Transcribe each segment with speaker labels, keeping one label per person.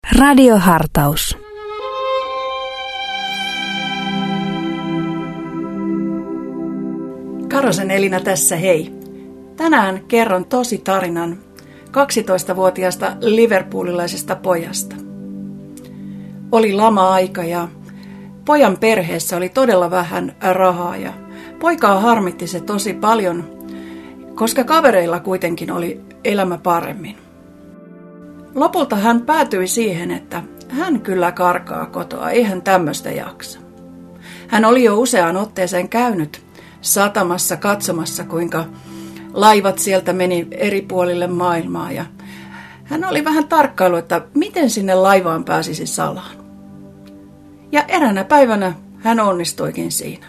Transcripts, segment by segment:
Speaker 1: Radiohartaus.
Speaker 2: Karosen Elina tässä, hei. Tänään kerron tosi tarinan 12-vuotiaasta liverpoolilaisesta pojasta. Oli lama-aika ja pojan perheessä oli todella vähän rahaa ja poikaa harmitti se tosi paljon, koska kavereilla kuitenkin oli elämä paremmin. Lopulta hän päätyi siihen, että hän kyllä karkaa kotoa, ei hän tämmöistä jaksa. Hän oli jo useaan otteeseen käynyt satamassa katsomassa, kuinka laivat sieltä meni eri puolille maailmaa. Ja hän oli vähän tarkkailu, että miten sinne laivaan pääsisi salaan. Ja eräänä päivänä hän onnistuikin siinä.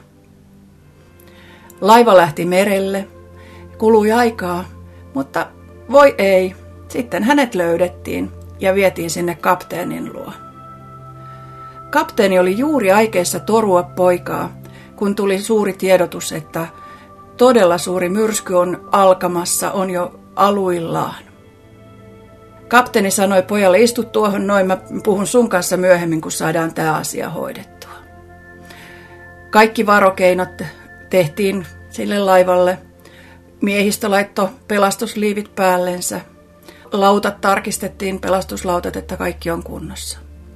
Speaker 2: Laiva lähti merelle, kului aikaa, mutta voi ei, sitten hänet löydettiin ja vietiin sinne kapteenin luo. Kapteeni oli juuri aikeissa torua poikaa, kun tuli suuri tiedotus, että todella suuri myrsky on alkamassa, on jo aluillaan. Kapteeni sanoi pojalle, istu tuohon noin, mä puhun sun kanssa myöhemmin, kun saadaan tämä asia hoidettua. Kaikki varokeinot tehtiin sille laivalle. Miehistö laittoi pelastusliivit päällensä. Lautat tarkistettiin, pelastuslautat, että kaikki on kunnossa.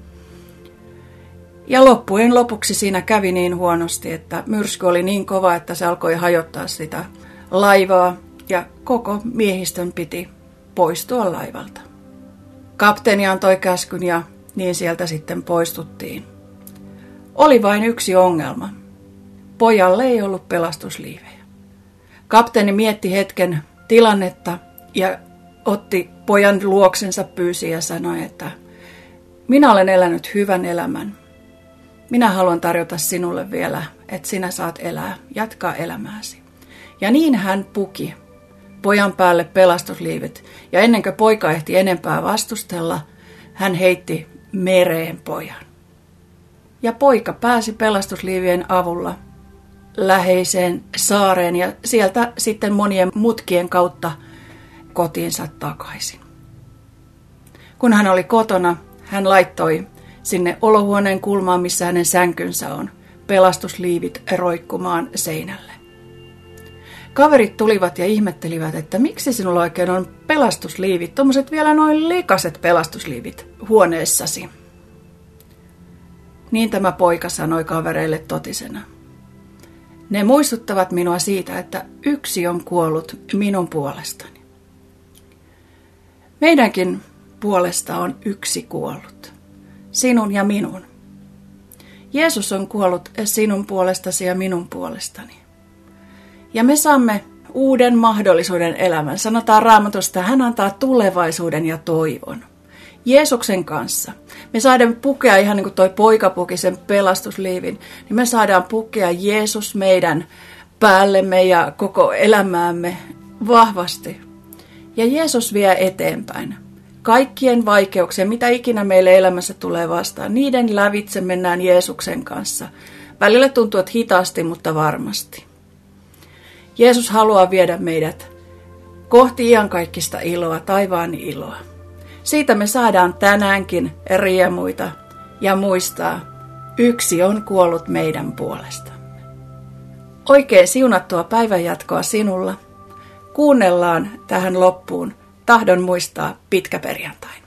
Speaker 2: Ja loppujen lopuksi siinä kävi niin huonosti, että myrsky oli niin kova, että se alkoi hajottaa sitä laivaa ja koko miehistön piti poistua laivalta. Kapteeni antoi käskyn ja niin sieltä sitten poistuttiin. Oli vain yksi ongelma. Pojalle ei ollut pelastusliivejä. Kapteeni mietti hetken tilannetta ja otti pojan luoksensa, pyysi ja sanoi, että minä olen elänyt hyvän elämän. Minä haluan tarjota sinulle vielä, että sinä saat elää, jatkaa elämääsi. Ja niin hän puki pojan päälle pelastusliivit. Ja ennen kuin poika ehti enempää vastustella, hän heitti mereen pojan. Ja poika pääsi pelastusliivien avulla läheiseen saareen ja sieltä sitten monien mutkien kautta kotiinsa takaisin. Kun hän oli kotona, hän laittoi sinne olohuoneen kulmaan, missä hänen sänkynsä on, pelastusliivit roikkumaan seinälle. Kaverit tulivat ja ihmettelivät, että miksi sinulla oikein on pelastusliivit, tommoset vielä noin likaset pelastusliivit huoneessasi. Niin tämä poika sanoi kavereille totisena. Ne muistuttavat minua siitä, että yksi on kuollut minun puolestani. Meidänkin puolesta on yksi kuollut. Sinun ja minun. Jeesus on kuollut sinun puolestasi ja minun puolestani. Ja me saamme uuden mahdollisuuden elämän. Sanotaan Raamatusta, hän antaa tulevaisuuden ja toivon. Jeesuksen kanssa. Me saadaan pukea ihan niin kuin toi poika puki sen pelastusliivin, niin me saadaan pukea Jeesus meidän päällemme ja koko elämäämme vahvasti. Ja Jeesus vie eteenpäin. Kaikkien vaikeuksien, mitä ikinä meille elämässä tulee vastaan, niiden lävitse mennään Jeesuksen kanssa. Välillä tuntuu, että hitaasti, mutta varmasti. Jeesus haluaa viedä meidät kohti iankaikkista iloa, taivaan iloa. Siitä me saadaan tänäänkin riemuita ja muistaa, yksi on kuollut meidän puolestamme. Oikein siunattua päivänjatkoa sinulla. Kuunnellaan tähän loppuun. Tahdon muistaa pitkäperjantaina.